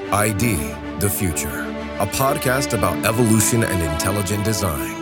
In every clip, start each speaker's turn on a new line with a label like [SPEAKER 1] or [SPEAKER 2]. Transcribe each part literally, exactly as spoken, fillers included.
[SPEAKER 1] I D, The Future, a podcast about evolution and intelligent design.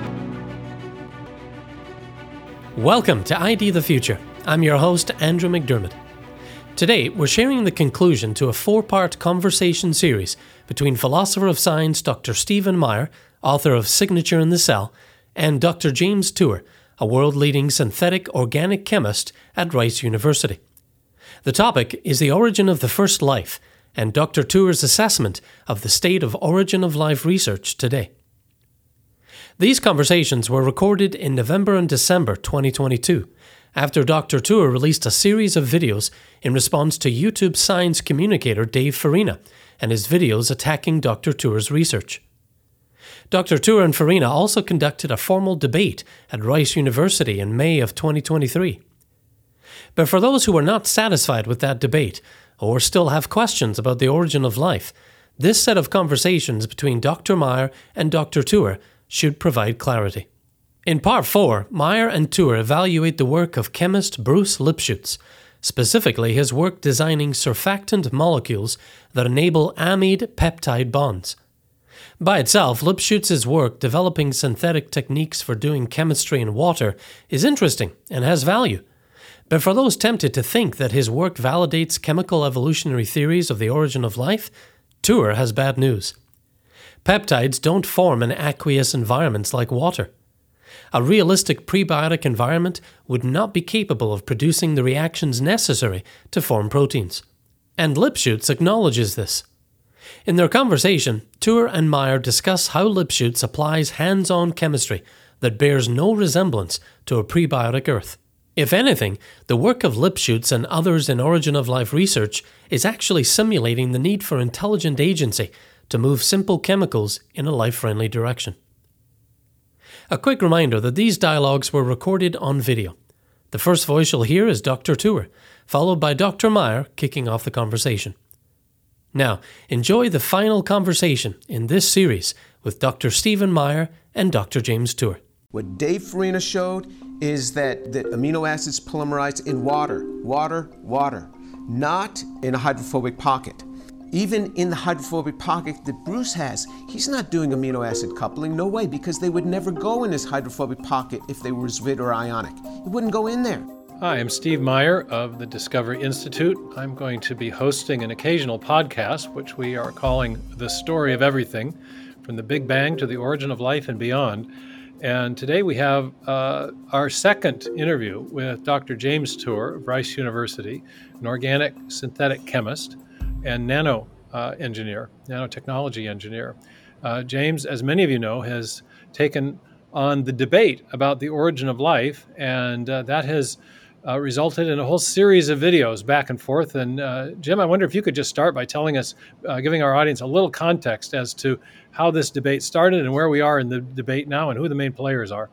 [SPEAKER 2] Welcome to I D The Future. I'm your host, Andrew McDermott. Today, we're sharing the conclusion to a four-part conversation series between philosopher of science Doctor Stephen Meyer, author of Signature in the Cell, and Doctor James Tour, a world-leading synthetic organic chemist at Rice University. The topic is the origin of the first life, and Doctor Tour's assessment of the state of origin of life research today. These conversations were recorded in November and December twenty twenty-two, after Doctor Tour released a series of videos in response to YouTube science communicator Dave Farina and his videos attacking Doctor Tour's research. Doctor Tour and Farina also conducted a formal debate at Rice University in May of twenty twenty-three. But for those who were not satisfied with that debate, or still have questions about the origin of life, this set of conversations between Doctor Meyer and Doctor Tour should provide clarity. In Part four, Meyer and Tour evaluate the work of chemist Bruce Lipschutz, specifically his work designing surfactant molecules that enable amide peptide bonds. By itself, Lipschutz's work developing synthetic techniques for doing chemistry in water is interesting and has value. But for those tempted to think that his work validates chemical evolutionary theories of the origin of life, Tour has bad news. Peptides don't form in aqueous environments like water. A realistic prebiotic environment would not be capable of producing the reactions necessary to form proteins. And Lipschutz acknowledges this. In their conversation, Tour and Meyer discuss how Lipschutz applies hands-on chemistry that bears no resemblance to a prebiotic Earth. If anything, the work of Lipschutz and others in origin of life research is actually simulating the need for intelligent agency to move simple chemicals in a life-friendly direction. A quick reminder that these dialogues were recorded on video. The first voice you'll hear is Doctor Tour, followed by Doctor Meyer kicking off the conversation. Now, enjoy the final conversation in this series with Doctor Stephen Meyer and Doctor James Tour.
[SPEAKER 3] What Dave Farina showed is that the amino acids polymerize in water, water, water, not in a hydrophobic pocket. Even in the hydrophobic pocket that Bruce has, he's not doing amino acid coupling, no way, because they would never go in his hydrophobic pocket if they were Zvid or ionic. It wouldn't go in there.
[SPEAKER 4] Hi, I'm Steve Meyer of the Discovery Institute. I'm going to be hosting an occasional podcast, which we are calling The Story of Everything, from the Big Bang to the Origin of Life and Beyond. And today we have uh, our second interview with Doctor James Tour of Rice University, an organic synthetic chemist and nano uh, engineer, nanotechnology engineer. Uh, James, as many of you know, has taken on the debate about the origin of life, and uh, that has uh, resulted in a whole series of videos back and forth. And uh, Jim, I wonder if you could just start by telling us, uh, giving our audience a little context as to how this debate started and where we are in the debate now and who the main players are.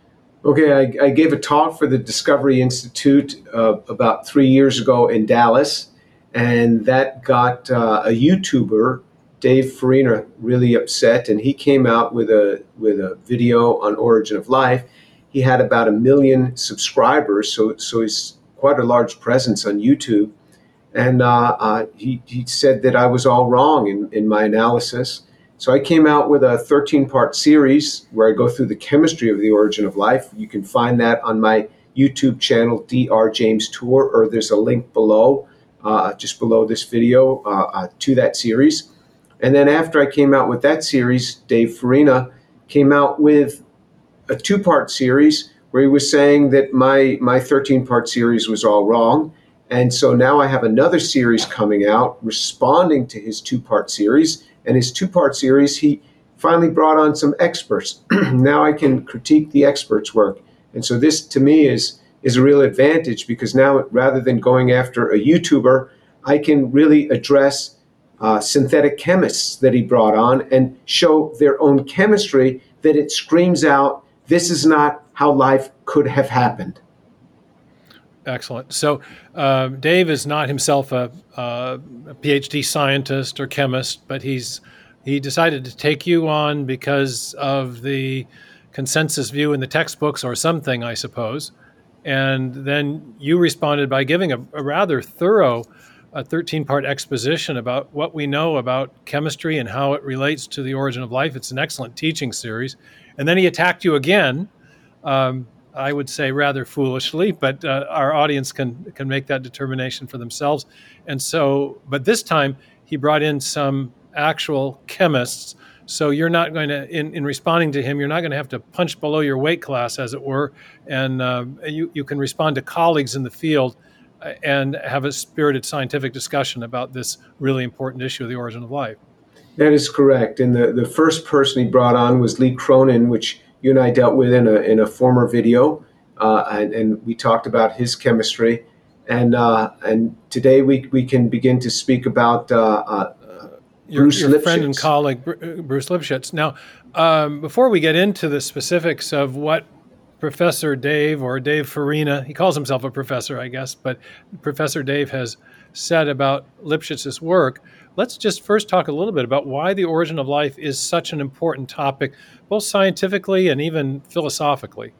[SPEAKER 5] Okay, I, I gave a talk for the Discovery Institute uh, about three years ago in Dallas, and that got uh, a YouTuber, Dave Farina, really upset, and he came out with a with a video on origin of life. He had about a million subscribers, so so he's quite a large presence on YouTube, and uh, uh, he, he said that I was all wrong in, in my analysis. So I came out with a thirteen-part series where I go through the chemistry of the origin of life. You can find that on my YouTube channel, Doctor James Tour, or there's a link below, uh, just below this video, uh, uh, to that series. And then after I came out with that series, Dave Farina came out with a two-part series where he was saying that my my thirteen-part series was all wrong. And so now I have another series coming out responding to his two-part series. And his two-part series, he finally brought on some experts. Now I can critique the experts' work. And so this, to me, is, is a real advantage, because now rather than going after a YouTuber, I can really address uh, synthetic chemists that he brought on and show their own chemistry that it screams out, this is not how life could have happened.
[SPEAKER 4] Excellent. So uh, Dave is not himself a, a PhD scientist or chemist, but he's he decided to take you on because of the consensus view in the textbooks or something, I suppose. And then you responded by giving a, a rather thorough a thirteen-part exposition about what we know about chemistry and how it relates to the origin of life. It's an excellent teaching series. And then he attacked you again, um, I would say rather foolishly, but uh, our audience can can make that determination for themselves. And so, but this time he brought in some actual chemists. So you're not going to, in, in responding to him, you're not going to have to punch below your weight class, as it were, and uh, you, you can respond to colleagues in the field and have a spirited scientific discussion about this really important issue of the origin of life.
[SPEAKER 5] That is correct. And the, the first person he brought on was Lee Cronin, which you and I dealt with in a in a former video, uh, and, and we talked about his chemistry. And uh, and today we we can begin to speak about uh, uh,
[SPEAKER 4] your,
[SPEAKER 5] Bruce
[SPEAKER 4] your
[SPEAKER 5] Lipschitz.
[SPEAKER 4] friend and colleague Bruce Lipschitz. Now, um, before we get into the specifics of what Professor Dave or Dave Farina, he calls himself a professor, I guess, but Professor Dave has said about Lipschitz's work, let's just first talk a little bit about why the origin of life is such an important topic, both scientifically and even philosophically.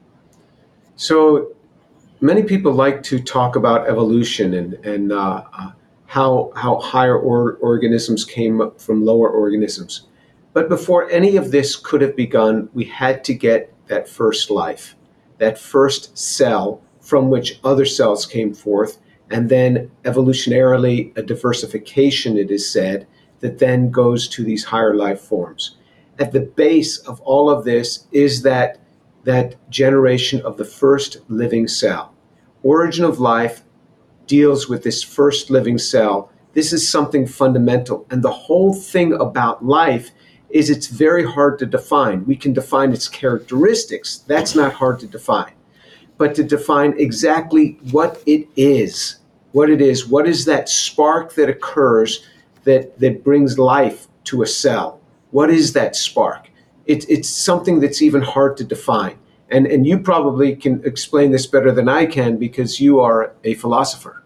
[SPEAKER 5] So many people like to talk about evolution and, and uh, uh, how, how higher or, organisms came up from lower organisms. But before any of this could have begun, we had to get that first life, that first cell from which other cells came forth, and then evolutionarily a diversification, it is said, that then goes to these higher life forms. At the base of all of this is that, that generation of the first living cell. Origin of life deals with this first living cell. This is something fundamental. And the whole thing about life is it's very hard to define. We can define its characteristics. That's not hard to define. But to define exactly what it is, what it is, what is that spark that occurs that, that brings life to a cell? What is that spark? It, it's something that's even hard to define. And, and you probably can explain this better than I can because you are a philosopher.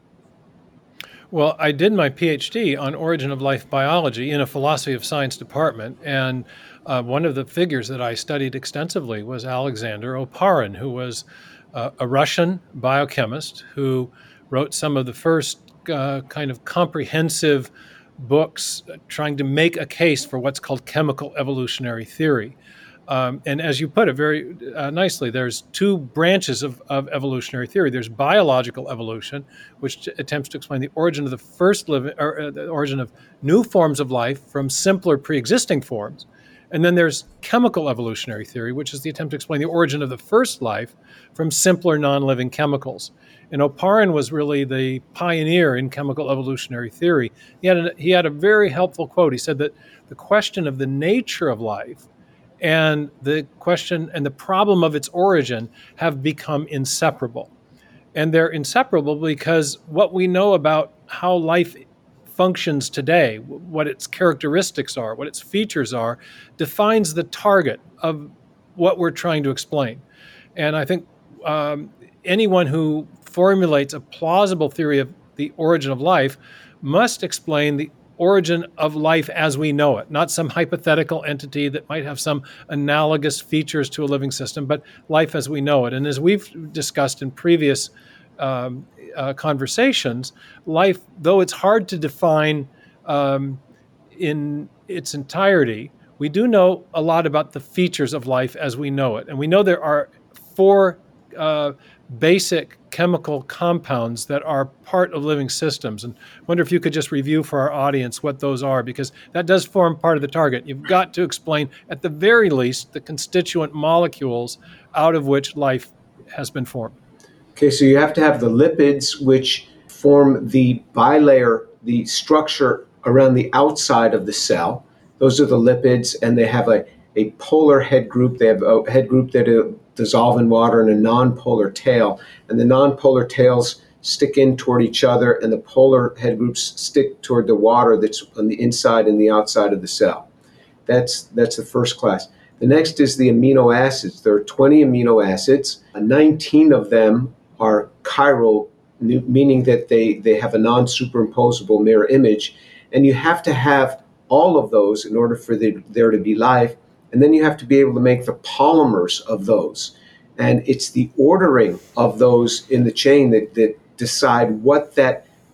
[SPEAKER 4] Well, I did my PhD on origin of life biology in a philosophy of science department, and uh, one of the figures that I studied extensively was Alexander Oparin, who was uh, a Russian biochemist who wrote some of the first uh, kind of comprehensive books trying to make a case for what's called chemical evolutionary theory. Um, and as you put it very uh, nicely, there's two branches of, of evolutionary theory. There's biological evolution, which attempts to explain the origin of the first living, or uh, the origin of new forms of life from simpler pre-existing forms. And then there's chemical evolutionary theory, which is the attempt to explain the origin of the first life from simpler non-living chemicals. And Oparin was really the pioneer in chemical evolutionary theory. He had a, he had a very helpful quote. He said that the question of the nature of life and the question and the problem of its origin have become inseparable. And they're inseparable because what we know about how life functions today, what its characteristics are, what its features are, defines the target of what we're trying to explain. And I think um, anyone who formulates a plausible theory of the origin of life must explain the origin of life as we know it, not some hypothetical entity that might have some analogous features to a living system, but life as we know it. And as we've discussed in previous um, uh, conversations, life, though it's hard to define um, in its entirety, we do know a lot about the features of life as we know it. And we know there are four uh, basic chemical compounds that are part of living systems. And I wonder if you could just review for our audience what those are, because that does form part of the target. You've got to explain, at the very least, the constituent molecules out of which life has been formed.
[SPEAKER 5] Okay, so you have to have the lipids, which form the bilayer, the structure around the outside of the cell. Those are the lipids, and they have a, a polar head group. They have a head group that uh, dissolve in water and a non-polar tail. And the non-polar tails stick in toward each other, and the polar head groups stick toward the water that's on the inside and the outside of the cell. That's, that's the first class. The next is the amino acids. There are twenty amino acids. nineteen of them are chiral, meaning that they, they have a non-superimposable mirror image. And you have to have all of those in order for the, there to be life. And then you have to be able to make the polymers of those. And it's the ordering of those in the chain that, that decide what that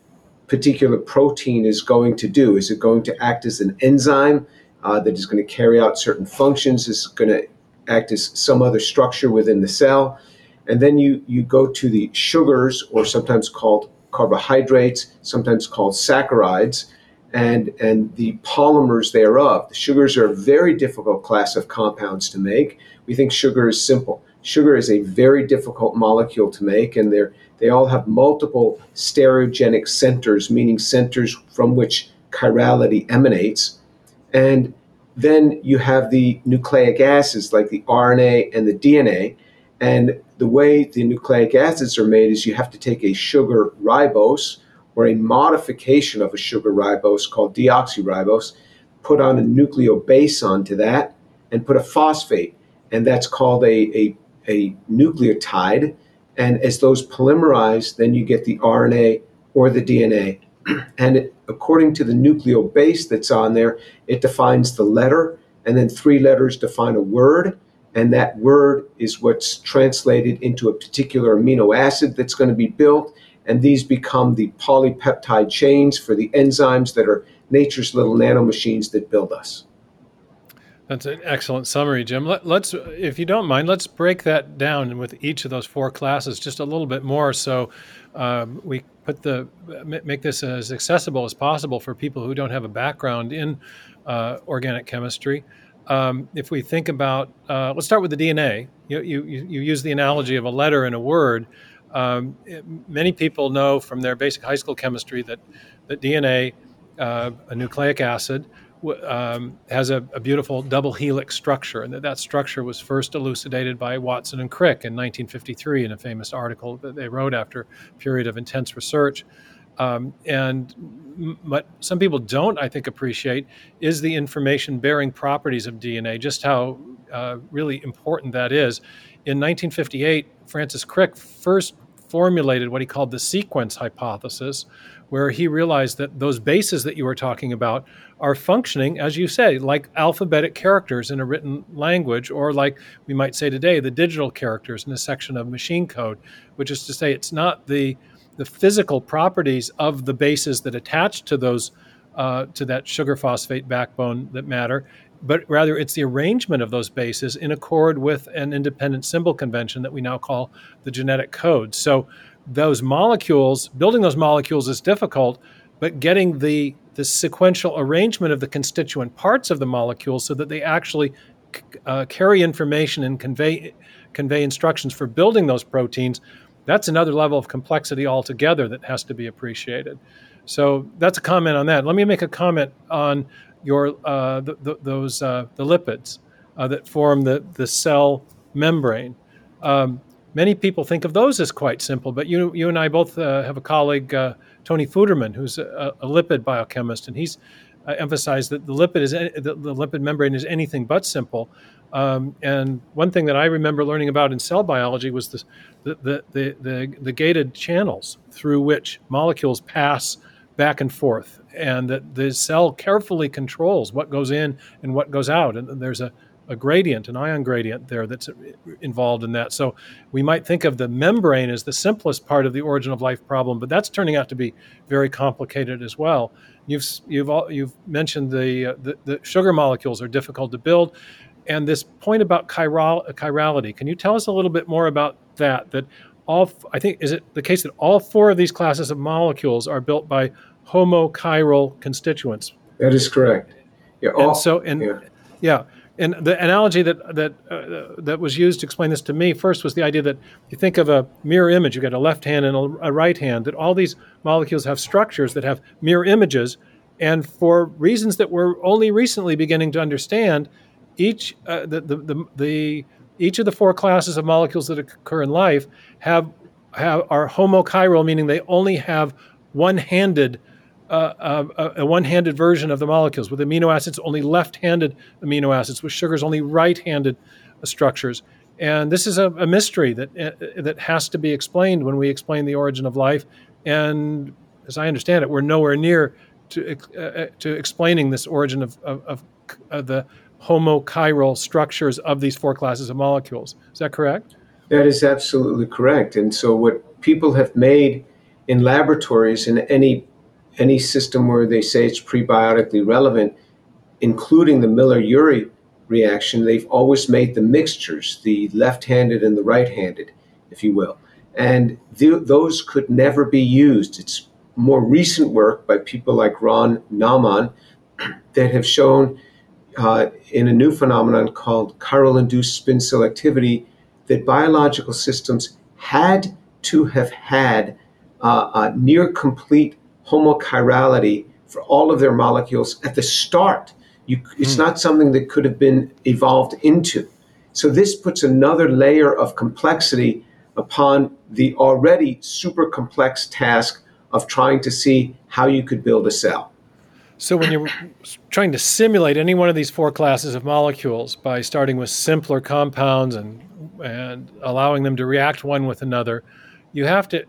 [SPEAKER 5] particular protein is going to do. Is it going to act as an enzyme uh, that is going to carry out certain functions? Is it going to act as some other structure within the cell? And then you, you go to the sugars, or sometimes called carbohydrates, sometimes called saccharides, and, and the polymers thereof. The sugars are a very difficult class of compounds to make. We think sugar is simple. Sugar is a very difficult molecule to make, and they're, they all have multiple stereogenic centers, meaning centers from which chirality emanates. And then you have the nucleic acids like the R N A and the D N A. And the way the nucleic acids are made is you have to take a sugar ribose or a modification of a sugar ribose called deoxyribose, put on a nucleobase onto that, and put a phosphate. And that's called a, a, a nucleotide. And as those polymerize, then you get the R N A or the D N A. And it, according to the nucleobase that's on there, it defines the letter, and then three letters define a word. And that word is what's translated into a particular amino acid that's going to be built. And these become the polypeptide chains for the enzymes that are nature's little nanomachines that build us.
[SPEAKER 4] That's an excellent summary, Jim. Let, let's, if you don't mind, let's break that down with each of those four classes just a little bit more, so um, we put the make this as accessible as possible for people who don't have a background in uh, organic chemistry. Um, if we think about, uh, let's start with the D N A. You, you, you use the analogy of a letter and a word. Um, it, many people know from their basic high school chemistry that, that D N A, uh, a nucleic acid, um, has a, a beautiful double helix structure, and that that structure was first elucidated by Watson and Crick in nineteen fifty-three in a famous article that they wrote after a period of intense research. Um, and what some people don't, I think, appreciate is the information-bearing properties of D N A, just how uh, really important that is. In nineteen fifty-eight, Francis Crick first formulated what he called the sequence hypothesis, where he realized that those bases that you were talking about are functioning, as you say, like alphabetic characters in a written language, or like we might say today, the digital characters in a section of machine code, which is to say it's not the the physical properties of the bases that attach to those uh, to that sugar phosphate backbone that matter, but rather it's the arrangement of those bases in accord with an independent symbol convention that we now call the genetic code. So those molecules, building those molecules is difficult, but getting the, the sequential arrangement of the constituent parts of the molecules so that they actually uh, carry information and convey convey instructions for building those proteins, that's another level of complexity altogether that has to be appreciated. So that's a comment on that. Let me make a comment on your uh, the, the, those uh, the lipids uh, that form the, the cell membrane. Um, many people think of those as quite simple, but you you and I both uh, have a colleague, uh, Tony Fuderman, who's a, a lipid biochemist, and he's uh, emphasized that the lipid is the, the lipid membrane is anything but simple. Um, and one thing that I remember learning about in cell biology was the the, the, the, the, the gated channels through which molecules pass back and forth, and that the cell carefully controls what goes in and what goes out. And there's a, a gradient, an ion gradient there that's involved in that. So we might think of the membrane as the simplest part of the origin of life problem, but that's turning out to be very complicated as well. You've you've all, you've mentioned the, uh, the the sugar molecules are difficult to build. And this point about chiral, chirality, can you tell us a little bit more about that? That all, I think, is it the case that all four of these classes of molecules are built by homochiral constituents?
[SPEAKER 5] That is correct. Yeah. All,
[SPEAKER 4] and so, and yeah. yeah, and the analogy that that uh, that was used to explain this to me first was the idea that you think of a mirror image. You got a left hand and a, a right hand. That all these molecules have structures that have mirror images, and for reasons that we're only recently beginning to understand, Each uh, the, the the the each of the four classes of molecules that occur in life have have are homochiral, meaning they only have one-handed uh, uh, a one-handed version of the molecules. With amino acids, only left-handed amino acids. With sugars, only right-handed structures. And this is a, a mystery that uh, that has to be explained when we explain the origin of life. And as I understand it, we're nowhere near to uh, to explaining this origin of of, of uh, the homochiral structures of these four classes of molecules. Is that correct?
[SPEAKER 5] That is absolutely correct. And so what people have made in laboratories in any any system where they say it's prebiotically relevant, including the Miller-Urey reaction, they've always made the mixtures, the left-handed and the right-handed, if you will. And th- those could never be used. It's more recent work by people like Ron Naumann that have shown uh, in a new phenomenon called chiral-induced spin selectivity that biological systems had to have had uh, a near complete homochirality for all of their molecules at the start. You, it's mm. not something that could have been evolved into. So this puts another layer of complexity upon the already super complex task of trying to see how you could build a cell.
[SPEAKER 4] So when you're trying to simulate any one of these four classes of molecules by starting with simpler compounds and and allowing them to react one with another, you have to,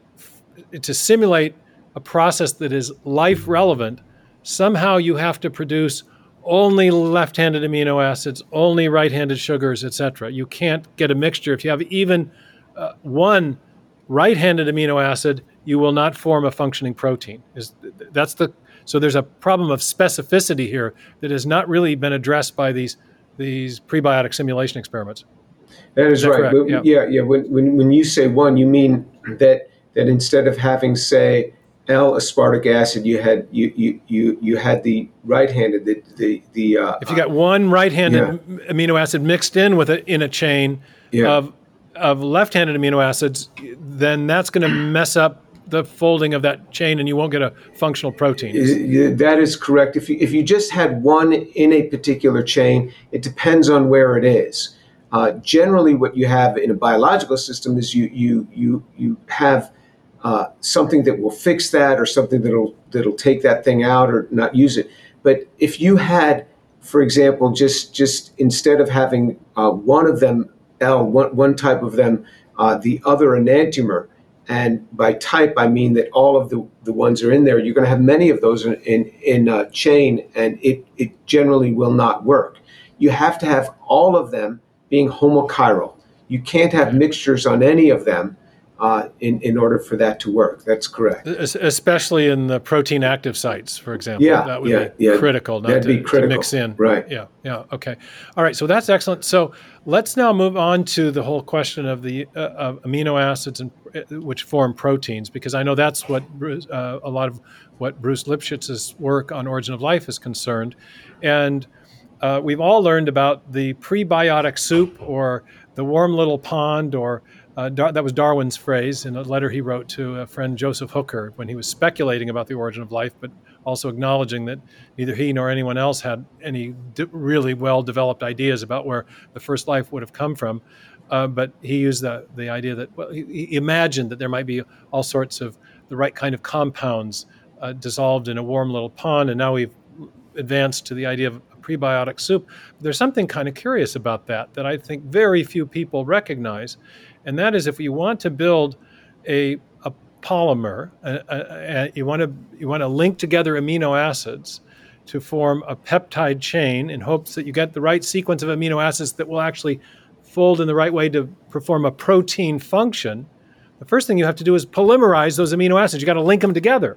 [SPEAKER 4] to simulate a process that is life relevant. Somehow you have to produce only left-handed amino acids, only right-handed sugars, et cetera. You can't get a mixture. If you have even uh, one right-handed amino acid, you will not form a functioning protein. Is that's the so there's a problem of specificity here that has not really been addressed by these these prebiotic simulation experiments.
[SPEAKER 5] That is, is that right. When,
[SPEAKER 4] yeah,
[SPEAKER 5] yeah. yeah. When, when when you say one, you mean that that instead of having, say, L-aspartic acid, you had you you you you had the right-handed the the, the uh,
[SPEAKER 4] if you got one right-handed yeah. amino acid mixed in with it in a chain yeah. of of left-handed amino acids, then that's going to mess up the folding of that chain, and you won't get a functional protein.
[SPEAKER 5] That is correct. If you if you just had one in a particular chain, it depends on where it is. Uh, generally, what you have in a biological system is you you you you have uh, something that will fix that, or something that'll that'll take that thing out or not use it. But if you had, for example, just just instead of having uh, one of them L, one one type of them, uh, the other enantiomer, and by type I mean that all of the, the ones are in there, you're going to have many of those in in, in a chain, and it it generally will not work. You have to have all of them being homochiral. You can't have mixtures on any of them uh, in, in order for that to work. That's correct.
[SPEAKER 4] Especially in the protein active sites, for example.
[SPEAKER 5] Yeah,
[SPEAKER 4] that would
[SPEAKER 5] yeah,
[SPEAKER 4] be
[SPEAKER 5] yeah.
[SPEAKER 4] critical not
[SPEAKER 5] That'd
[SPEAKER 4] to,
[SPEAKER 5] be critical.
[SPEAKER 4] to mix in.
[SPEAKER 5] Right.
[SPEAKER 4] Yeah, yeah, okay. All right, so that's excellent. So let's now move on to the whole question of the uh, of amino acids and uh, which form proteins, because I know that's what Bruce, uh, a lot of what Bruce Lipshitz's work on Origin of Life is concerned. And Uh, we've all learned about the prebiotic soup, or the warm little pond, or uh, Dar- that was Darwin's phrase in a letter he wrote to a friend, Joseph Hooker, when he was speculating about the origin of life, but also acknowledging that neither he nor anyone else had any de- really well-developed ideas about where the first life would have come from. Uh, but he used the, the idea that, well, he, he imagined that there might be all sorts of the right kind of compounds uh, dissolved in a warm little pond, and now we've advanced to the idea of prebiotic soup. There's something kind of curious about that that I think very few people recognize, and that is if you want to build a, a polymer, a, a, a, you want to you want to link together amino acids to form a peptide chain in hopes that you get the right sequence of amino acids that will actually fold in the right way to perform a protein function. The first thing you have to do is polymerize those amino acids. You got to link them together.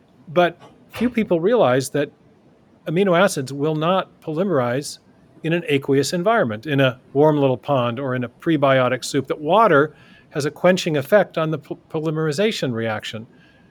[SPEAKER 4] But few people realize that amino acids will not polymerize in an aqueous environment, in a warm little pond or in a prebiotic soup, that water has a quenching effect on the po- polymerization reaction.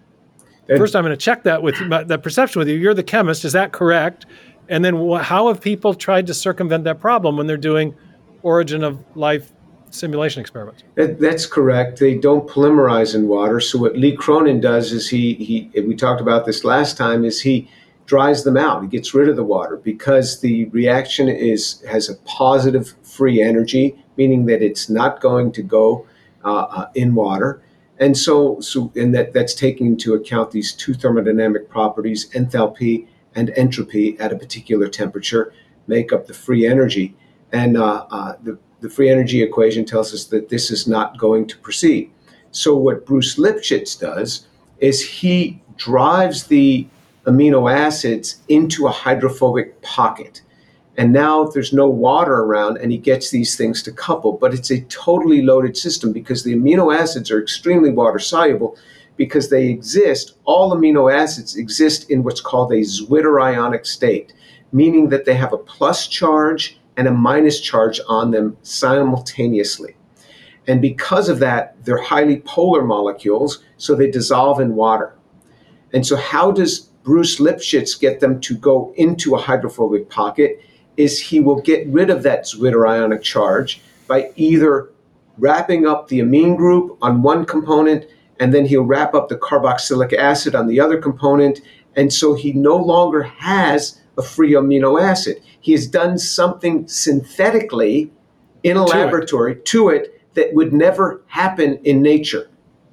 [SPEAKER 4] And first, I'm going to check that with my, that perception with you. You're the chemist. Is that correct? And then wh- how have people tried to circumvent that problem when they're doing origin of life simulation experiments?
[SPEAKER 5] That, that's correct. They don't polymerize in water. So what Lee Cronin does is he, he, we talked about this last time, is he dries them out. He gets rid of the water because the reaction is has a positive free energy, meaning that it's not going to go uh, uh, in water. And so, so and that, that's taking into account these two thermodynamic properties, enthalpy and entropy at a particular temperature, make up the free energy. And uh, uh, the, the free energy equation tells us that this is not going to proceed. So what Bruce Lipschitz does is he drives the amino acids into a hydrophobic pocket. And now there's no water around, and he gets these things to couple. But it's a totally loaded system because the amino acids are extremely water soluble, because they exist, all amino acids exist in what's called a zwitterionic state, meaning that they have a plus charge and a minus charge on them simultaneously. And because of that, they're highly polar molecules, so they dissolve in water. And so how does Bruce Lipschitz get them to go into a hydrophobic pocket? Is he will get rid of that zwitterionic charge by either wrapping up the amine group on one component, and then he'll wrap up the carboxylic acid on the other component. And so he no longer has a free amino acid. He has done something synthetically in a
[SPEAKER 4] to
[SPEAKER 5] laboratory
[SPEAKER 4] it.
[SPEAKER 5] to it that would never happen in nature.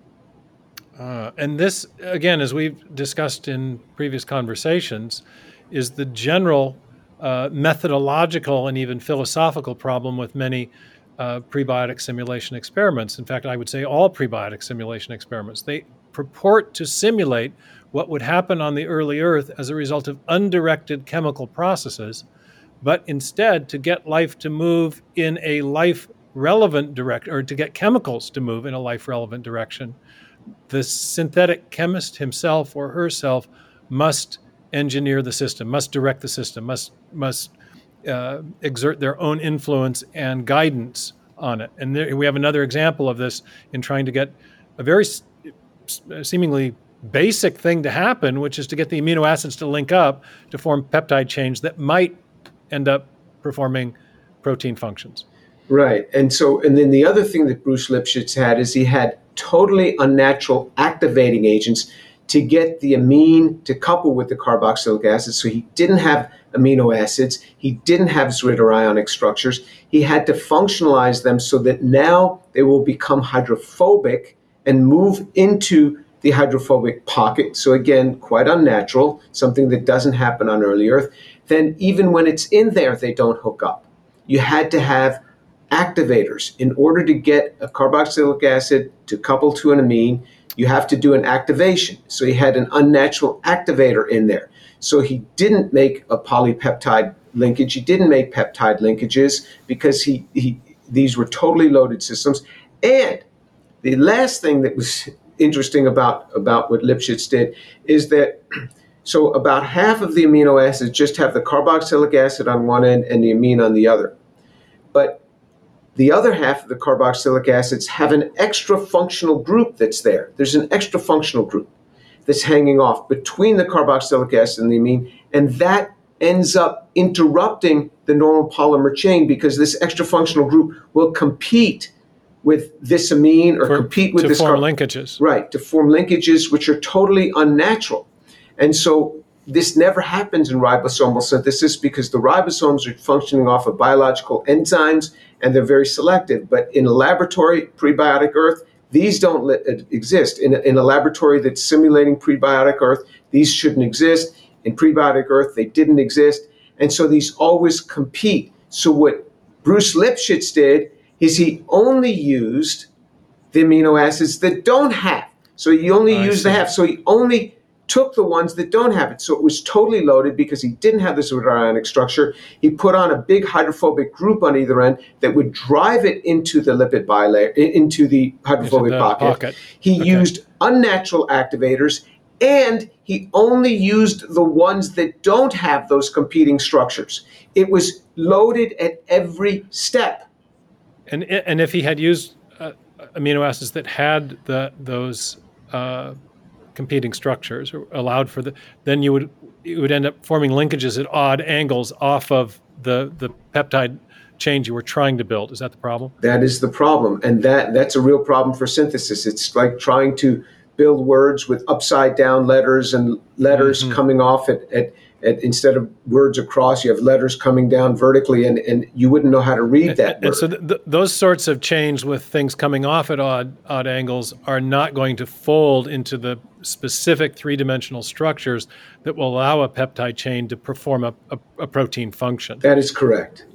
[SPEAKER 4] Uh, and this, again, as we've discussed in previous conversations, is the general uh, methodological and even philosophical problem with many uh, prebiotic simulation experiments. In fact, I would say all prebiotic simulation experiments. They purport to simulate what would happen on the early Earth as a result of undirected chemical processes, but instead to get life to move in a life-relevant direction, or to get chemicals to move in a life-relevant direction, the synthetic chemist himself or herself must engineer the system, must direct the system, must must uh, exert their own influence and guidance on it. And there, we have another example of this in trying to get a very s- seemingly basic thing to happen, which is to get the amino acids to link up to form peptide chains that might end up performing protein functions.
[SPEAKER 5] Right. And so, and then the other thing that Bruce Lipschitz had is he had totally unnatural activating agents to get the amine to couple with the carboxylic acid. So he didn't have amino acids. He didn't have zwitterionic structures. He had to functionalize them so that now they will become hydrophobic and move into the hydrophobic pocket. So again, quite unnatural, something that doesn't happen on early Earth. Then even when it's in there, they don't hook up. You had to have activators. In order to get a carboxylic acid to couple to an amine, you have to do an activation. So he had an unnatural activator in there. So he didn't make a polypeptide linkage. He didn't make peptide linkages because he, he these were totally loaded systems. And the last thing that was interesting about, about what Lipschitz did is that so about half of the amino acids just have the carboxylic acid on one end and the amine on the other. But the other half of the carboxylic acids have an extra functional group that's there. There's an extra functional group that's hanging off between the carboxylic acid and the amine, and that ends up interrupting the normal polymer chain because this extra functional group will compete with this amine or
[SPEAKER 4] For,
[SPEAKER 5] compete with
[SPEAKER 4] to
[SPEAKER 5] this
[SPEAKER 4] form
[SPEAKER 5] car-
[SPEAKER 4] linkages.
[SPEAKER 5] Right, to form linkages which are totally unnatural. And so this never happens in ribosomal synthesis because the ribosomes are functioning off of biological enzymes and they're very selective. But in a laboratory, prebiotic Earth, these don't li- exist. In a, in a laboratory that's simulating prebiotic Earth, these shouldn't exist. In prebiotic Earth, they didn't exist. And so these always compete. So what Bruce Lipschitz did is he only used the amino acids that don't have. So he only
[SPEAKER 4] I
[SPEAKER 5] used
[SPEAKER 4] see.
[SPEAKER 5] the half. So he only took the ones that don't have it. So it was totally loaded because he didn't have this ionic structure. He put on a big hydrophobic group on either end that would drive it into the lipid bilayer, into the hydrophobic
[SPEAKER 4] Into the
[SPEAKER 5] pocket.
[SPEAKER 4] pocket.
[SPEAKER 5] He
[SPEAKER 4] Okay.
[SPEAKER 5] used unnatural activators, and he only used the ones that don't have those competing structures. It was loaded at every step.
[SPEAKER 4] And and if he had used uh, amino acids that had the those uh, competing structures or allowed for the, then you would you would end up forming linkages at odd angles off of the the peptide chains you were trying to build. Is that the problem?
[SPEAKER 5] That is the problem, and that that's a real problem for synthesis. It's like trying to build words with upside down letters and letters
[SPEAKER 4] Mm-hmm.
[SPEAKER 5] coming off at, at, at instead of words across, you have letters coming down vertically, and, and you wouldn't know how to read that
[SPEAKER 4] And
[SPEAKER 5] word.
[SPEAKER 4] so th- th- those sorts of chains with things coming off at odd odd angles are not going to fold into the specific three-dimensional structures that will allow a peptide chain to perform a, a, a protein function.
[SPEAKER 5] That is correct.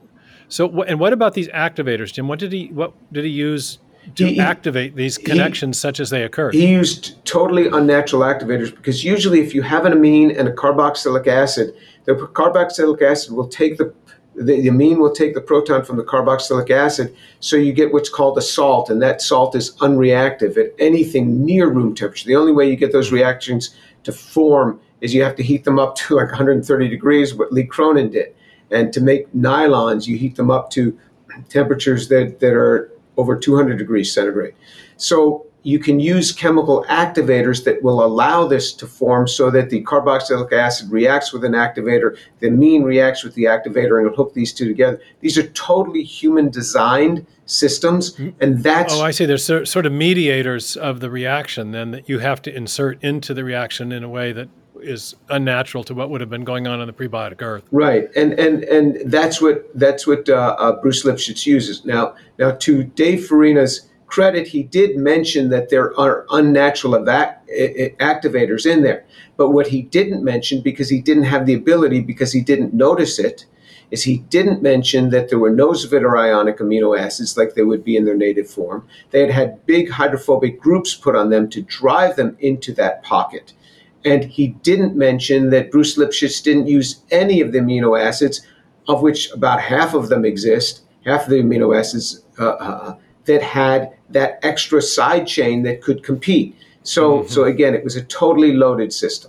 [SPEAKER 4] So, wh- and what about these activators, Jim? What did he what did he use to
[SPEAKER 5] He- he-
[SPEAKER 4] activate these connections such as they occurred?
[SPEAKER 5] He used totally unnatural activators because usually if you have an amine and a carboxylic acid, the carboxylic acid will take the The, the amine will take the proton from the carboxylic acid, so you get what's called a salt, and that salt is unreactive at anything near room temperature. The only way you get those reactions to form is you have to heat them up to like one hundred thirty degrees, what Lee Cronin did. And to make nylons, you heat them up to temperatures that, that are over two hundred degrees centigrade. So you can use chemical activators that will allow this to form so that the carboxylic acid reacts with an activator, the amine reacts with the activator, and it'll hook these two together. These are totally human-designed systems, and that's...
[SPEAKER 4] Oh, I see. There's sort of mediators of the reaction, then, that you have to insert into the reaction in a way that is unnatural to what would have been going on in the prebiotic earth.
[SPEAKER 5] Right, and and and that's what that's what uh, uh, Bruce Lipschitz uses. Now, now to Dave Farina's credit, he did mention that there are unnatural eva- activators in there. But what he didn't mention, because he didn't have the ability, because he didn't notice it, is he didn't mention that there were no Zwitter ionic amino acids like they would be in their native form. They had had big hydrophobic groups put on them to drive them into that pocket. And he didn't mention that Bruce Lipschitz didn't use any of the amino acids, of which about half of them exist, half of the amino acids uh, uh, that had that extra side chain that could compete. So, mm-hmm. so again, it was a totally loaded system.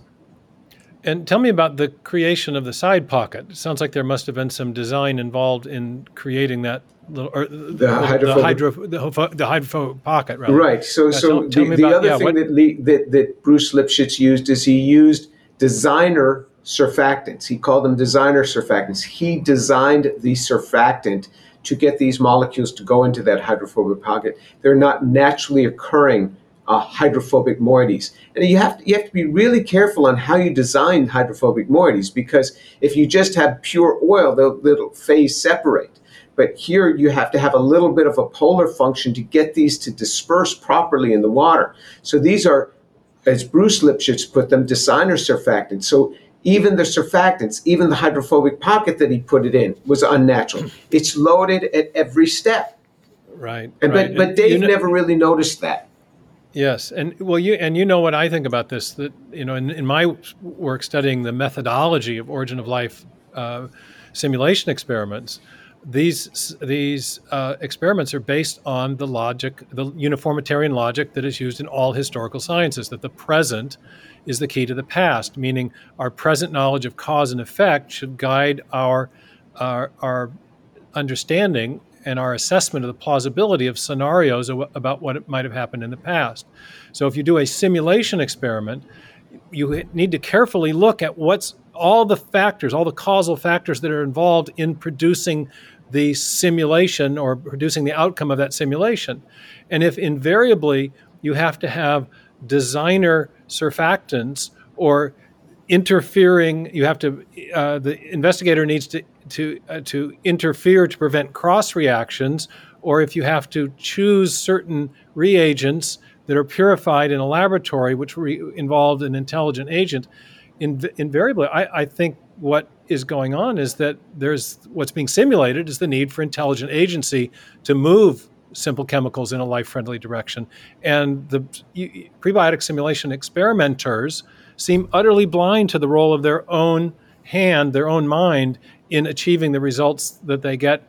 [SPEAKER 4] And tell me about the creation of the side pocket. It sounds like there must have been some design involved in creating that little, or the, the, hydrophobic, the, hydro, the, the hydrophobic pocket. Rather.
[SPEAKER 5] Right. So,
[SPEAKER 4] uh,
[SPEAKER 5] so
[SPEAKER 4] tell, tell
[SPEAKER 5] the, the
[SPEAKER 4] about,
[SPEAKER 5] other
[SPEAKER 4] yeah,
[SPEAKER 5] thing
[SPEAKER 4] what,
[SPEAKER 5] that, Lee, that that Bruce Lipschitz used is he used designer surfactants. He called them designer surfactants. He designed the surfactant to get these molecules to go into that hydrophobic pocket. They're not naturally occurring uh, hydrophobic moieties. And you have, to, you have to be really careful on how you design hydrophobic moieties, because if you just have pure oil, they'll, they'll phase separate. But here you have to have a little bit of a polar function to get these to disperse properly in the water. So these are, as Bruce Lipschitz put them, designer surfactants. So even the surfactants, even the hydrophobic pocket that he put it in was unnatural. It's loaded at every step.
[SPEAKER 4] Right.
[SPEAKER 5] And,
[SPEAKER 4] right.
[SPEAKER 5] But, but Dave
[SPEAKER 4] you know,
[SPEAKER 5] never really noticed that.
[SPEAKER 4] Yes, and well, you and you know what I think about this. That you know, in, in my work studying the methodology of origin of life uh, simulation experiments, these these uh, experiments are based on the logic, the uniformitarian logic that is used in all historical sciences. That the present is the key to the past, meaning our present knowledge of cause and effect should guide our our, our understanding and our assessment of the plausibility of scenarios about what might have happened in the past. So if you do a simulation experiment, you need to carefully look at what's all the factors, all the causal factors that are involved in producing the simulation or producing the outcome of that simulation. And if invariably you have to have designer surfactants or interfering, you have to, uh, the investigator needs to to uh, to interfere to prevent cross reactions, or if you have to choose certain reagents that are purified in a laboratory, which re- involved an intelligent agent, in, invariably, I, I think what is going on is that there's what's being simulated is the need for intelligent agency to move simple chemicals in a life-friendly direction. And the you, prebiotic simulation experimenters seem utterly blind to the role of their own hand, their own mind, in achieving the results that they get,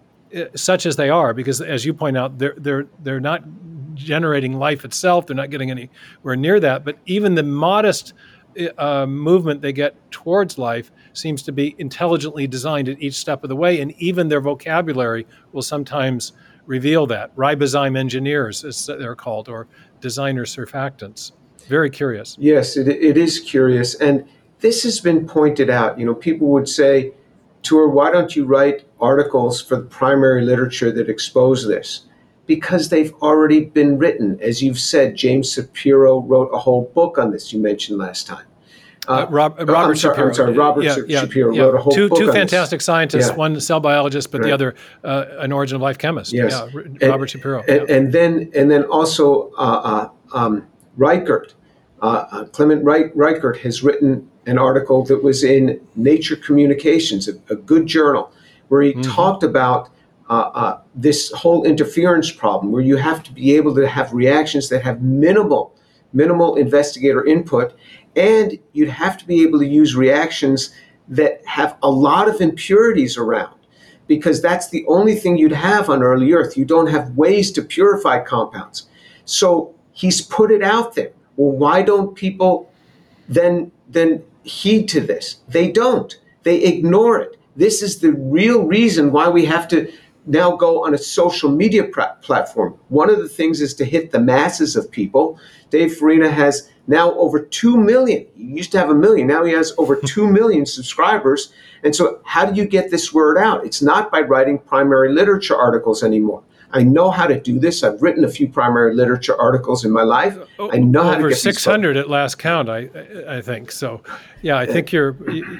[SPEAKER 4] such as they are, because as you point out, they're they're they're not generating life itself. They're not getting anywhere near that. But even the modest uh, movement they get towards life seems to be intelligently designed at each step of the way, and even their vocabulary will sometimes reveal that. Ribozyme engineers, as they're called, or designer surfactants. Very curious.
[SPEAKER 5] Yes, it, it is curious, and this has been pointed out. You know, people would say, Tour, why don't you write articles for the primary literature that expose this? Because they've already been written. As you've said, James Shapiro wrote a whole book on this, you mentioned last time.
[SPEAKER 4] Uh, uh, Rob, Robert
[SPEAKER 5] I'm sorry,
[SPEAKER 4] Shapiro.
[SPEAKER 5] I'm sorry, Robert
[SPEAKER 4] yeah, yeah,
[SPEAKER 5] Shapiro
[SPEAKER 4] yeah.
[SPEAKER 5] wrote a whole
[SPEAKER 4] two,
[SPEAKER 5] book
[SPEAKER 4] Two
[SPEAKER 5] on
[SPEAKER 4] fantastic
[SPEAKER 5] this.
[SPEAKER 4] scientists,
[SPEAKER 5] Yeah.
[SPEAKER 4] one cell biologist, but
[SPEAKER 5] right.
[SPEAKER 4] the other uh, an origin of life chemist.
[SPEAKER 5] Yes.
[SPEAKER 4] Yeah,
[SPEAKER 5] and,
[SPEAKER 4] Robert Shapiro.
[SPEAKER 5] And,
[SPEAKER 4] yeah.
[SPEAKER 5] and then and then also uh, uh, um, Reichert, uh, uh, Clement Reich, Reichert has written an article that was in Nature Communications, a, a good journal, where he mm-hmm. talked about uh, uh, this whole interference problem, where you have to be able to have reactions that have minimal, minimal investigator input, and you'd have to be able to use reactions that have a lot of impurities around. because that's the only thing you'd have on early Earth. You don't have ways to purify compounds. So he's put it out there. Well, why don't people then, then heed to this? They don't. They ignore it. This is the real reason why we have to now go on a social media pr- platform. One of the things is to hit the masses of people. Dave Farina has now over two million. He used to have a million. Now he has over two million subscribers. And so how do you get this word out? It's not by writing primary literature articles anymore. I know how to do this. I've written a few primary literature articles in my life. I know
[SPEAKER 4] Over
[SPEAKER 5] how to get
[SPEAKER 4] six hundred at last count, I I think. So, yeah, I think you're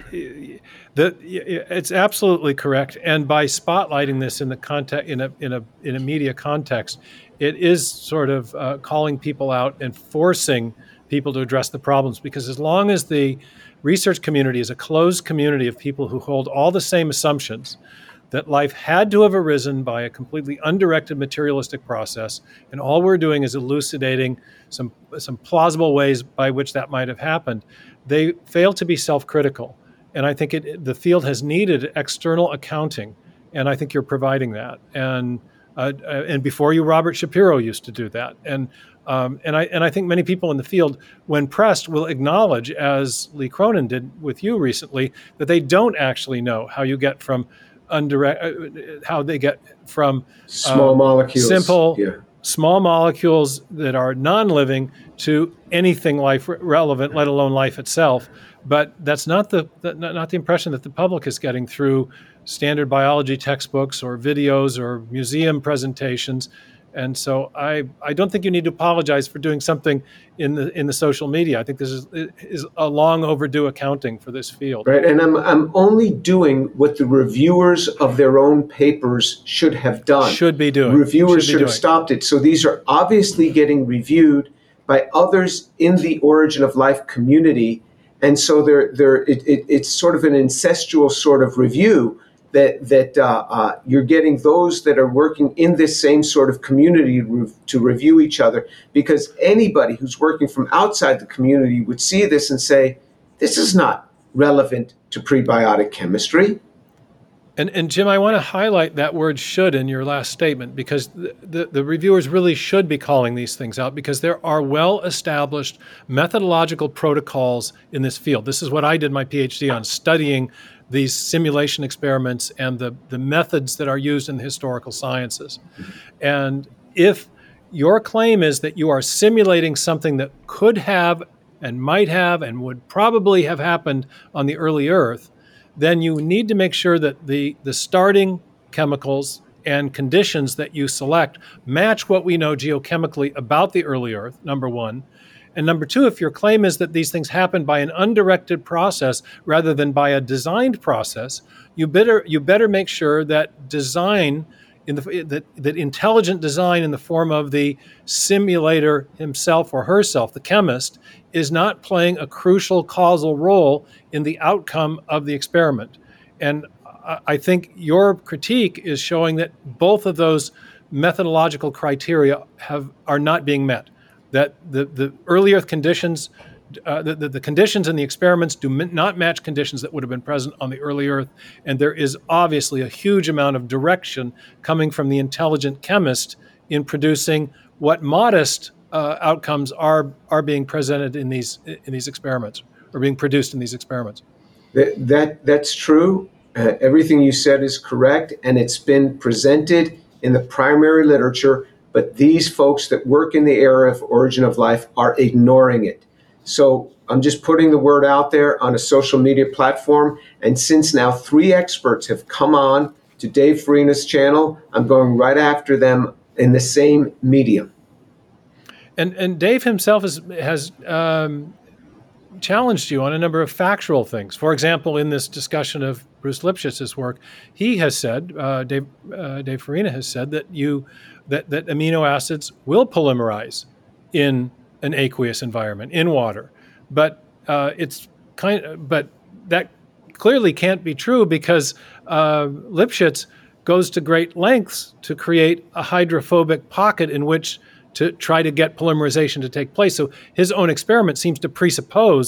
[SPEAKER 4] the it's absolutely correct. And by spotlighting this in the context in a in a in a media context, it is sort of uh, calling people out and forcing people to address the problems. Because as long as the research community is a closed community of people who hold all the same assumptions, that life had to have arisen by a completely undirected materialistic process, and all we're doing is elucidating some some plausible ways by which that might have happened, they fail to be self-critical. And I think it, the field has needed external accounting, and I think you're providing that. And uh, and before you, Robert Shapiro used to do that. And um, and I and I think many people in the field, when pressed, will acknowledge, as Lee Cronin did with you recently, that they don't actually know how you get from Undirect, uh, how they get from
[SPEAKER 5] small
[SPEAKER 4] um,
[SPEAKER 5] molecules,
[SPEAKER 4] simple
[SPEAKER 5] yeah.
[SPEAKER 4] small molecules that are non-living to anything life relevant, let alone life itself. But that's not the, the not the impression that the public is getting through standard biology textbooks or videos or museum presentations. And so I, I don't think you need to apologize for doing something in the in the social media. I think this is is a long overdue accounting for this field.
[SPEAKER 5] Right, and I'm I'm only doing what the reviewers of their own papers should have done.
[SPEAKER 4] Should be doing.
[SPEAKER 5] Reviewers should,
[SPEAKER 4] should
[SPEAKER 5] have
[SPEAKER 4] doing.
[SPEAKER 5] stopped it. So these are obviously getting reviewed by others in the Origin of Life community, and so they're they're it, it, it's sort of an incestual sort of review. That that uh, uh, you're getting those that are working in this same sort of community re- to review each other, because anybody who's working from outside the community would see this and say, this is not relevant to prebiotic chemistry.
[SPEAKER 4] And, and Jim, I want to highlight that word should in your last statement, because the, the, the reviewers really should be calling these things out, because there are well-established methodological protocols in this field. This is what I did my PhD on, studying these simulation experiments and the, the methods that are used in the historical sciences. And if your claim is that you are simulating something that could have and might have and would probably have happened on the early Earth, then you need to make sure that the, the starting chemicals and conditions that you select match what we know geochemically about the early Earth, number one. And number two, if your claim is that these things happen by an undirected process rather than by a designed process, you better you better make sure that design in the that, that intelligent design in the form of the simulator himself or herself, the chemist, is not playing a crucial causal role in the outcome of the experiment. And I think your critique is showing that both of those methodological criteria have are not being met. That the, the early Earth conditions, uh, the, the, the conditions in the experiments do m- not match conditions that would have been present on the early Earth. And there is obviously a huge amount of direction coming from the intelligent chemist in producing what modest uh, outcomes are are being presented in these in these experiments, or being produced in these experiments.
[SPEAKER 5] That, that that's true. Uh, everything you said is correct, and it's been presented in the primary literature. But these folks that work in the area of Origin of Life are ignoring it. So I'm just putting the word out there on a social media platform. And since now three experts have come on to Dave Farina's channel, I'm going right after them in the same medium.
[SPEAKER 4] And and Dave himself has has um, challenged you on a number of factual things. For example, in this discussion of Bruce Lipshitz's work, he has said, uh, Dave uh, Dave Farina has said that you. That, that amino acids will polymerize in an aqueous environment, in water, but uh, it's kind of, but that clearly can't be true, because uh, Lipschitz goes to great lengths to create a hydrophobic pocket in which to try to get polymerization to take place. So his own experiment seems to presuppose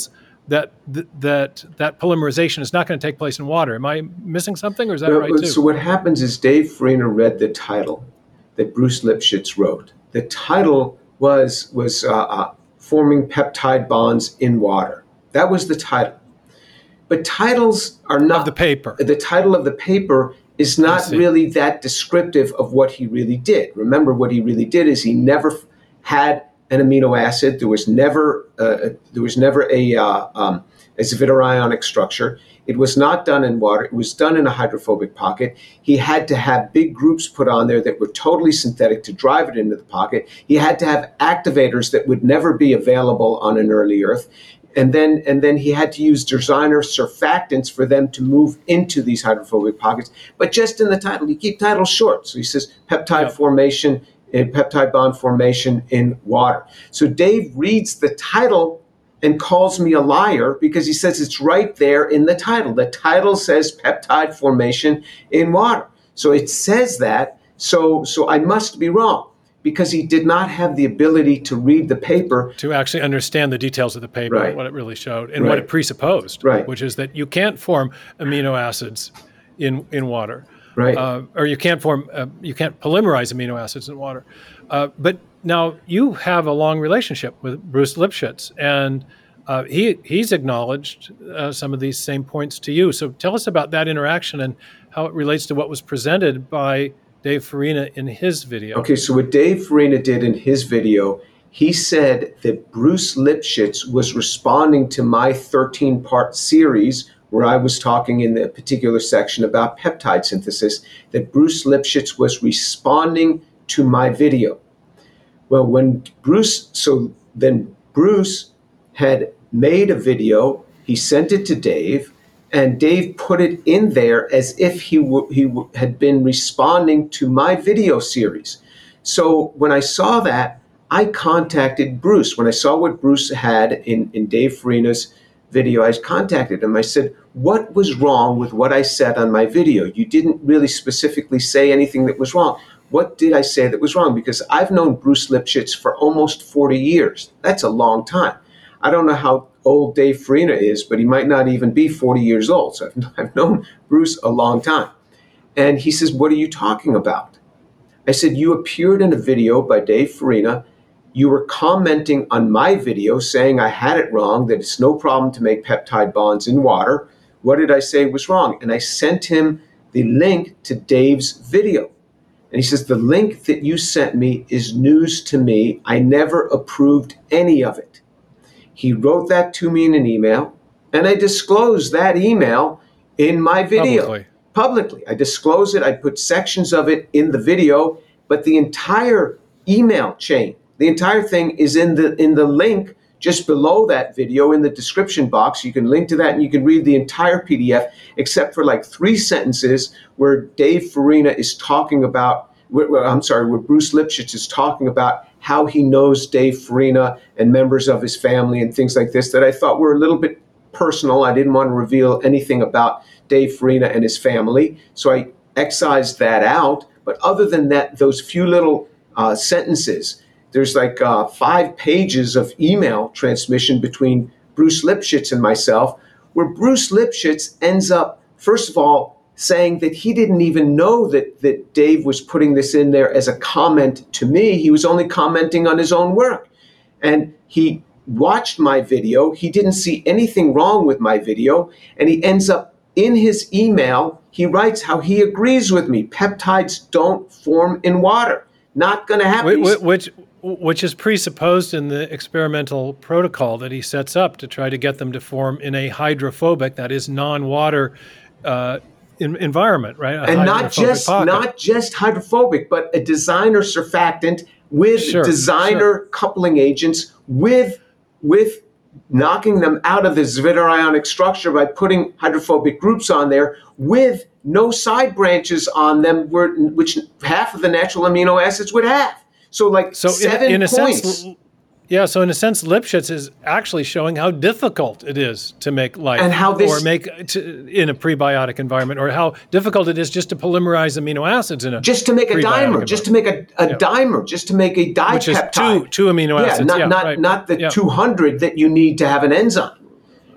[SPEAKER 4] that th- that that polymerization is not going to take place in water. Am I missing something, or is that
[SPEAKER 5] Well,
[SPEAKER 4] right too?
[SPEAKER 5] So what happens is Dave Farina read the title that Bruce Lipschitz wrote. The title was was uh, uh, forming peptide bonds in water. That was the title. But titles are not
[SPEAKER 4] of the paper.
[SPEAKER 5] The title of the paper is not really that descriptive of what he really did. Remember, what he really did is he never f- had an amino acid. There was never uh, there was never a uh, um, a zwitterionic structure. It was not done in water. It was done in a hydrophobic pocket. He had to have big groups put on there that were totally synthetic to drive it into the pocket. He had to have activators that would never be available on an early Earth. And then, and then he had to use designer surfactants for them to move into these hydrophobic pockets. But just in the title, you keep titles short. So he says peptide
[SPEAKER 4] Yep.
[SPEAKER 5] formation, and peptide bond formation in water. So Dave reads the title and calls me a liar because he says it's right there in the title. The title says peptide formation in water. So it says that. So, so I must be wrong, because he did not have the ability to read the paper.
[SPEAKER 4] To actually understand the details of the paper,
[SPEAKER 5] Right.
[SPEAKER 4] what it really showed, and
[SPEAKER 5] Right.
[SPEAKER 4] what it presupposed,
[SPEAKER 5] Right.
[SPEAKER 4] which is that you can't form amino acids in, in water.
[SPEAKER 5] Right.
[SPEAKER 4] Uh, or you can't form, uh, you can't polymerize amino acids in water. Uh, but now you have a long relationship with Bruce Lipschitz, and uh, he he's acknowledged uh, some of these same points to you. So tell us about that interaction and how it relates to what was presented by Dave Farina in his video.
[SPEAKER 5] Okay, so what Dave Farina did in his video, he said that Bruce Lipschitz was responding to my thirteen-part series where I was talking in the particular section about peptide synthesis, that Bruce Lipschitz was responding to my video. Well, when Bruce, so then Bruce had made a video, he sent it to Dave, and Dave put it in there as if he w- he w- had been responding to my video series. So when I saw that, I contacted Bruce. When I saw what Bruce had in, in Dave Farina's video, I contacted him. I said, what was wrong with what I said on my video? You didn't really specifically say anything that was wrong. What did I say that was wrong? Because I've known Bruce Lipschitz for almost forty years. That's a long time. I don't know how old Dave Farina is, but he might not even be forty years old. So I've, I've known Bruce a long time. And he says, what are you talking about? I said, you appeared in a video by Dave Farina. You were commenting on my video saying I had it wrong, that it's no problem to make peptide bonds in water. What did I say was wrong? And I sent him the link to Dave's video. And he says, the link that you sent me is news to me. I never approved any of it. He wrote that to me in an email, and I disclosed that email in my video.
[SPEAKER 4] Publicly.
[SPEAKER 5] Publicly. I disclosed it. I put sections of it in the video, but the entire email chain, the entire thing is in the in the link just below that video in the description box. You can link to that and you can read the entire P D F, except for like three sentences where Dave Farina is talking about, where, where, I'm sorry, where Bruce Lipschitz is talking about how he knows Dave Farina and members of his family and things like this that I thought were a little bit personal. I didn't want to reveal anything about Dave Farina and his family, so I excised that out. But other than that, those few little uh, sentences, there's like uh, five pages of email transmission between Bruce Lipschitz and myself, where Bruce Lipschitz ends up, first of all, saying that he didn't even know that, that Dave was putting this in there as a comment to me. He was only commenting on his own work. And he watched my video. He didn't see anything wrong with my video. And he ends up in his email, he writes how he agrees with me. Peptides don't form in water. Not going to happen.
[SPEAKER 4] Which, which, which is presupposed in the experimental protocol that he sets up to try to get them to form in a hydrophobic, that is non-water uh, in, environment, right? A
[SPEAKER 5] and not just
[SPEAKER 4] pocket.
[SPEAKER 5] not just hydrophobic, but a designer surfactant with
[SPEAKER 4] Sure,
[SPEAKER 5] designer
[SPEAKER 4] sure.
[SPEAKER 5] coupling agents with with knocking them out of the zwitterionic structure by putting hydrophobic groups on there with no side branches on them, where, which half of the natural amino acids would have. So like
[SPEAKER 4] So
[SPEAKER 5] seven
[SPEAKER 4] in, in a
[SPEAKER 5] points.
[SPEAKER 4] sense, yeah. So in a sense, Lipschitz is actually showing how difficult it is to make life,
[SPEAKER 5] And how this-
[SPEAKER 4] or make to, in a prebiotic environment, or how difficult it is just to polymerize amino acids in a
[SPEAKER 5] just to make a
[SPEAKER 4] prebiotic
[SPEAKER 5] dimer, just to make a, a
[SPEAKER 4] Yeah.
[SPEAKER 5] dimer, just to make a dipeptide.
[SPEAKER 4] Which is two two amino
[SPEAKER 5] yeah,
[SPEAKER 4] acids.
[SPEAKER 5] not
[SPEAKER 4] yeah,
[SPEAKER 5] not
[SPEAKER 4] right.
[SPEAKER 5] not the
[SPEAKER 4] Yeah.
[SPEAKER 5] two hundred that you need to have an enzyme.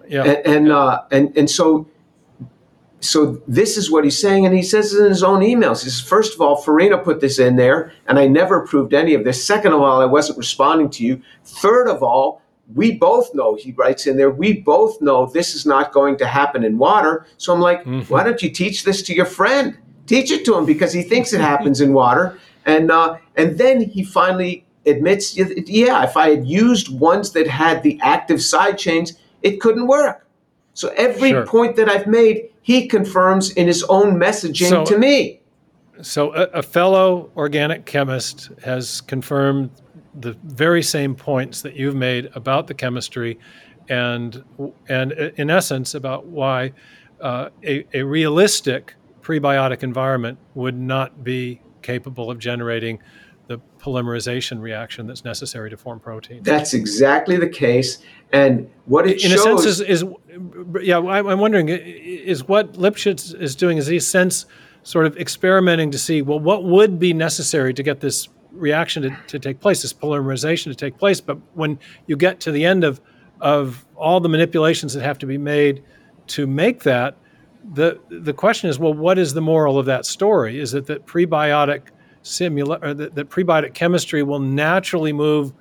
[SPEAKER 4] Yeah.
[SPEAKER 5] And and,
[SPEAKER 4] yeah.
[SPEAKER 5] uh, and and so so this is what he's saying, and he says it in his own emails. He says, first of all, Farina put this in there, and I never approved any of this. Second of all, I wasn't responding to you. Third of all, we both know, he writes in there, we both know this is not going to happen in water. So I'm like, mm-hmm. why don't you teach this to your friend? Teach it to him, because he thinks it happens in water. And uh, and then he finally admits, yeah, if I had used ones that had the active side chains, it couldn't work. So every
[SPEAKER 4] Sure.
[SPEAKER 5] point that I've made, he confirms in his own messaging
[SPEAKER 4] so,
[SPEAKER 5] to me.
[SPEAKER 4] So a, a fellow organic chemist has confirmed the very same points that you've made about the chemistry, and and in essence about why uh, a, a realistic prebiotic environment would not be capable of generating the polymerization reaction that's necessary to form protein.
[SPEAKER 5] That's exactly the case. And what it
[SPEAKER 4] in
[SPEAKER 5] shows...
[SPEAKER 4] a sense is, is yeah, I'm wondering, is what Lipschitz is doing, is he a sense sort of experimenting to see, well, what would be necessary to get this reaction to, to take place, this polymerization to take place? But when you get to the end of, of all the manipulations that have to be made to make that, the the question is, well, what is the moral of that story? Is it that prebiotic simula- or that, that prebiotic chemistry will naturally move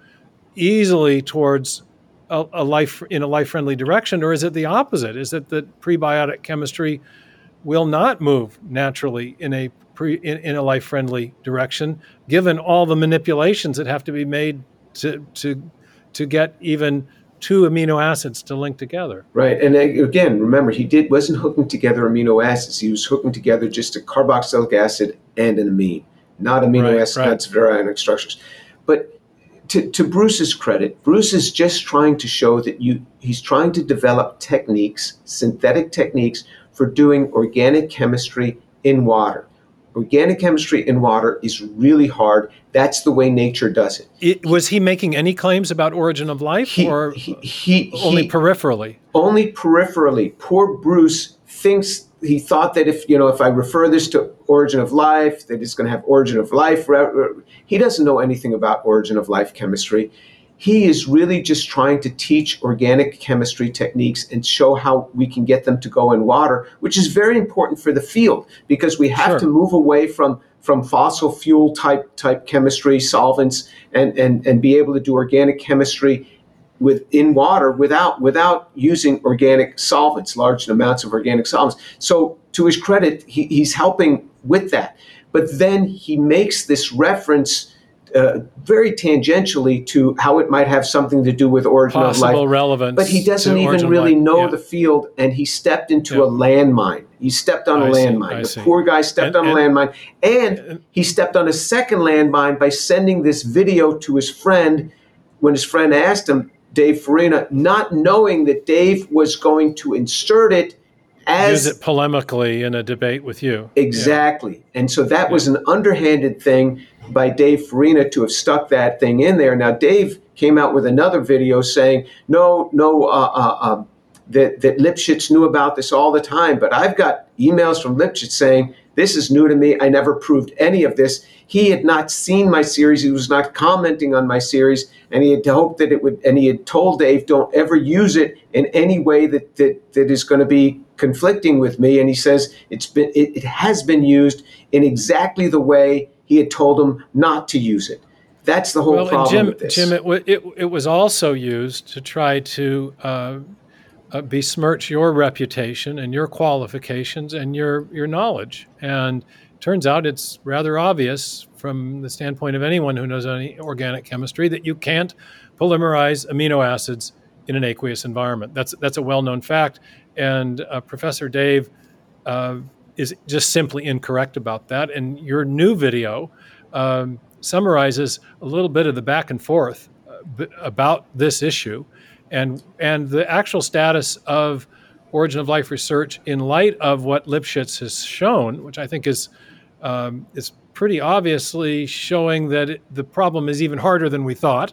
[SPEAKER 4] easily towards a, a life in a life-friendly direction, or is it the opposite? Is it that prebiotic chemistry will not move naturally in a pre, in, in a life-friendly direction, given all the manipulations that have to be made to to to get even two amino acids to link together?
[SPEAKER 5] Right, and again, remember, he did wasn't hooking together amino acids. He was hooking together just a carboxylic acid and an amine, not amino
[SPEAKER 4] right,
[SPEAKER 5] acid
[SPEAKER 4] right.
[SPEAKER 5] conjugates of ionic structures. But to, to Bruce's credit, Bruce is just trying to show that you he's trying to develop techniques, synthetic techniques for doing organic chemistry in water. Organic chemistry in water is really hard. That's the way nature does it.
[SPEAKER 4] it was he making any claims about origin of life,
[SPEAKER 5] he,
[SPEAKER 4] or
[SPEAKER 5] he, he,
[SPEAKER 4] only
[SPEAKER 5] he,
[SPEAKER 4] peripherally?
[SPEAKER 5] Only peripherally. Poor Bruce thinks, he thought that if, you know, if I refer this to origin of life, that it's going to have origin of life. He doesn't know anything about origin of life chemistry. He is really just trying to teach organic chemistry techniques and show how we can get them to go in water, which is very important for the field, because we have
[SPEAKER 4] Sure.
[SPEAKER 5] to move away from, from fossil fuel type type chemistry, solvents, and, and, and be able to do organic chemistry within water without without using organic solvents, large amounts of organic solvents. So to his credit, he, he's helping with that. But then he makes this reference Uh, very tangentially to how it might have something to do with origin
[SPEAKER 4] Possible
[SPEAKER 5] of life.
[SPEAKER 4] relevance.
[SPEAKER 5] But he doesn't
[SPEAKER 4] to
[SPEAKER 5] even
[SPEAKER 4] origin
[SPEAKER 5] really
[SPEAKER 4] life.
[SPEAKER 5] know
[SPEAKER 4] yeah.
[SPEAKER 5] the field, and he stepped into
[SPEAKER 4] Yeah.
[SPEAKER 5] a landmine. He stepped on a
[SPEAKER 4] I see,
[SPEAKER 5] landmine.
[SPEAKER 4] I
[SPEAKER 5] The
[SPEAKER 4] see.
[SPEAKER 5] poor guy stepped
[SPEAKER 4] And-
[SPEAKER 5] on a
[SPEAKER 4] and-
[SPEAKER 5] landmine. And he stepped on a second landmine by sending this video to his friend when his friend asked him, Dave Farina, not knowing that Dave was going to insert it as...
[SPEAKER 4] Use it polemically in a debate with you.
[SPEAKER 5] Exactly.
[SPEAKER 4] Yeah.
[SPEAKER 5] And so that was an underhanded thing by Dave Farina to have stuck that thing in there. Now, Dave came out with another video saying, no, no, uh, uh, uh, that, that Lipschitz knew about this all the time. But I've got emails from Lipschitz saying, this is new to me. I never proved any of this. He had not seen my series. He was not commenting on my series. And he had hoped that it would, and he had told Dave, don't ever use it in any way that, that, that is going to be conflicting with me. And he says it's been, it, it has been used in exactly the way he had told him not to use it. That's the whole
[SPEAKER 4] well,
[SPEAKER 5] problem
[SPEAKER 4] Jim,
[SPEAKER 5] with this.
[SPEAKER 4] Jim, it, w- it, it was also used to try to uh, uh, besmirch your reputation and your qualifications and your, your knowledge. And it turns out it's rather obvious from the standpoint of anyone who knows any organic chemistry that you can't polymerize amino acids in an aqueous environment. That's, that's a well-known fact. And uh, Professor Dave uh, is just simply incorrect about that. And your new video um, summarizes a little bit of the back and forth uh, b- about this issue and and the actual status of origin of life research in light of what Lipschitz has shown, which I think is um, is pretty obviously showing that it, the problem is even harder than we thought.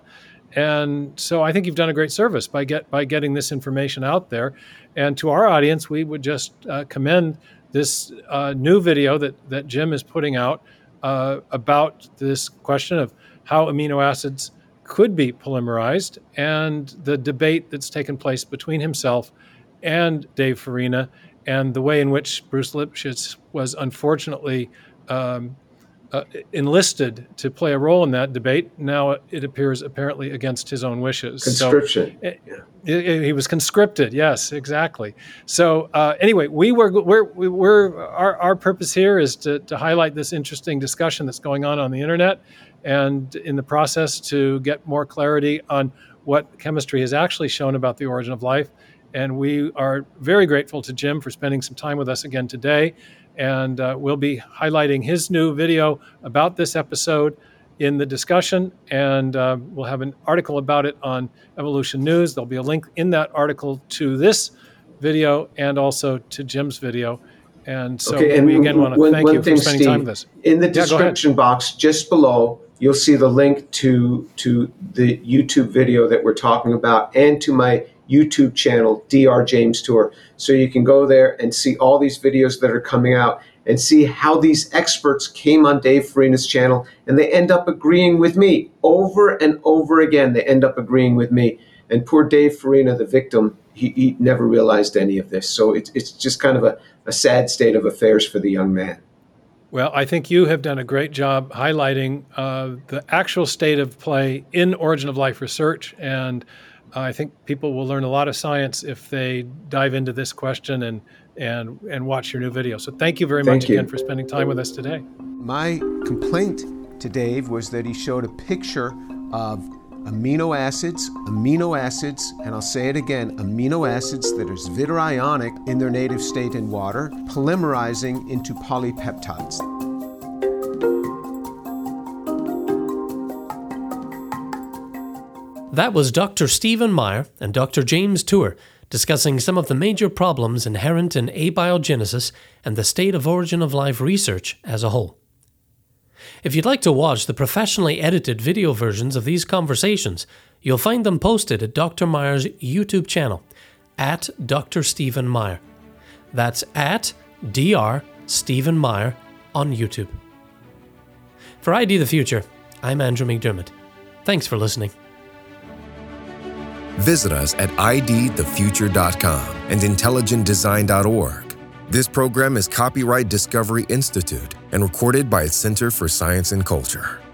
[SPEAKER 4] And so I think you've done a great service by get by getting this information out there. And to our audience, we would just uh, commend this uh, new video that, that Jim is putting out uh, about this question of how amino acids could be polymerized and the debate that's taken place between himself and Dave Farina, and the way in which Bruce Lipschitz was unfortunately um, uh, enlisted to play a role in that debate. Now it appears apparently against his own wishes.
[SPEAKER 5] Conscription.
[SPEAKER 4] So, yeah. He was conscripted. Yes, exactly. So uh, anyway, we were we're we're our, our purpose here is to, to highlight this interesting discussion that's going on on the internet, and in the process to get more clarity on what chemistry has actually shown about the origin of life. And we are very grateful to Jim for spending some time with us again today. And uh, we'll be highlighting his new video about this episode in the discussion, and uh, we'll have an article about it on Evolution News. There'll be a link in that article to this video and also to Jim's video. And so
[SPEAKER 5] okay, and
[SPEAKER 4] we again want to
[SPEAKER 5] one,
[SPEAKER 4] thank
[SPEAKER 5] one
[SPEAKER 4] you
[SPEAKER 5] thing,
[SPEAKER 4] for spending
[SPEAKER 5] Steve,
[SPEAKER 4] time with us.
[SPEAKER 5] In the
[SPEAKER 4] Yeah,
[SPEAKER 5] description box just below, you'll see the link to, to the YouTube video that we're talking about and to my YouTube channel, D R James Tour. So you can go there and see all these videos that are coming out and see how these experts came on Dave Farina's channel, and they end up agreeing with me over and over again. They end up agreeing with me. And poor Dave Farina, the victim, he, he never realized any of this. So it's, it's just kind of a, a sad state of affairs for the young man.
[SPEAKER 4] Well, I think you have done a great job highlighting uh, the actual state of play in origin of life research, and I think people will learn a lot of science if they dive into this question and and and watch your new video. So thank you very
[SPEAKER 5] Thank
[SPEAKER 4] much
[SPEAKER 5] you.
[SPEAKER 4] again for spending time with us today.
[SPEAKER 3] My complaint to Dave was that he showed a picture of amino acids, amino acids, and I'll say it again, amino acids that are zwitterionic in their native state in water, polymerizing into polypeptides.
[SPEAKER 2] That was Doctor Stephen Meyer and Doctor James Tour discussing some of the major problems inherent in abiogenesis and the state of origin of life research as a whole. If you'd like to watch the professionally edited video versions of these conversations, you'll find them posted at Doctor Meyer's YouTube channel, at Doctor Stephen Meyer. That's at Doctor Stephen Meyer on YouTube. For I D the Future, I'm Andrew McDermott. Thanks for listening.
[SPEAKER 1] Visit us at I D the future dot com and intelligent design dot org. This program is copyright Discovery Institute and recorded by its Center for Science and Culture.